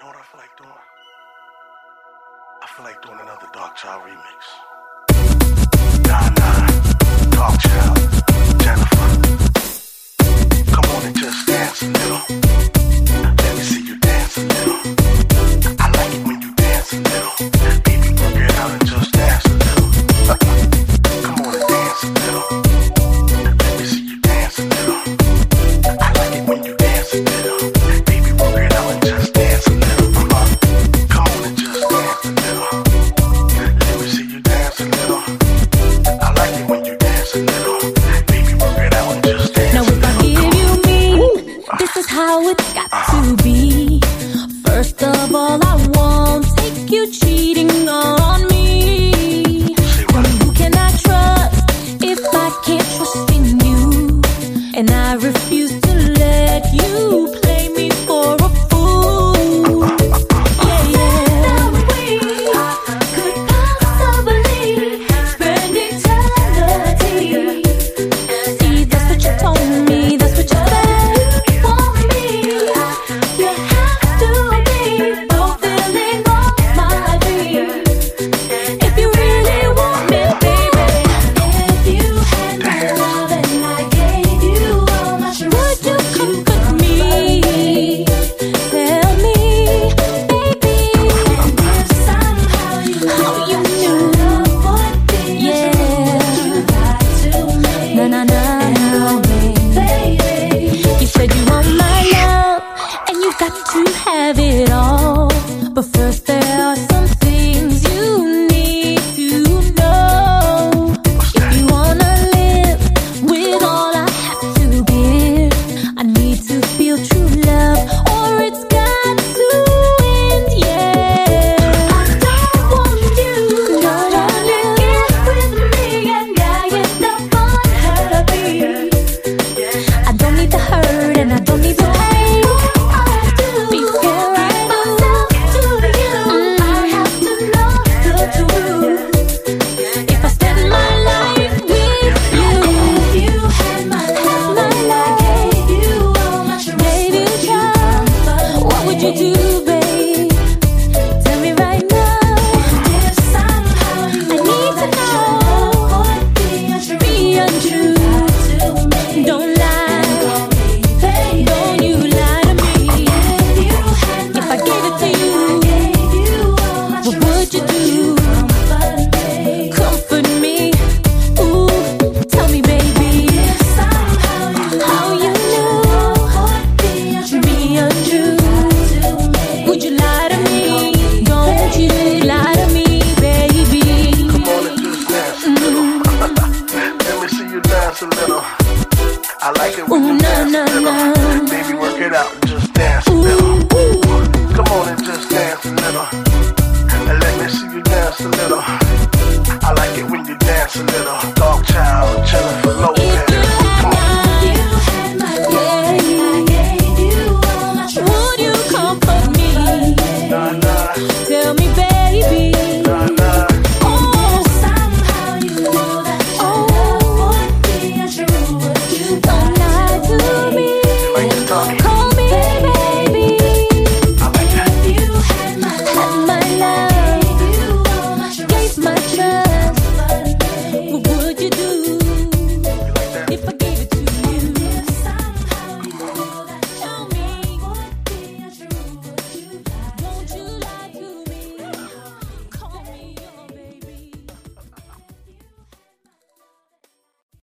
know what I feel like doing? I feel like doing another Dark Child remix. Nah, Dark Child, Jennifer. Come on and just dance a little. Let me see you dance a little. I like it when you dance a little. Baby, work it out and just dance a little. Come on and dance a little. Let me see you dance a little. I like it when you dance a little. Baby, work it out and just dance a little. Come on and just dance a little. Let me see you dance a little. I like it when you dance a little. Baby, work it out and just dance a little. Now if I give you me, this is how it's got to be. First of all, I won't take you cheating on me. Who can I trust if I can't trust in you? And I refuse to let you play me for a fool. Yeah. I could possibly spend eternity. See, that's what you told me, that's what you said for me. You have to be fulfilling all my dreams. If you really want me, baby, if you had my love and I gave you all my trust, would you come with me? Tell me, baby, and if somehow you knew love would be you got to make no, baby. You said you want my love and you got to have it all, but first there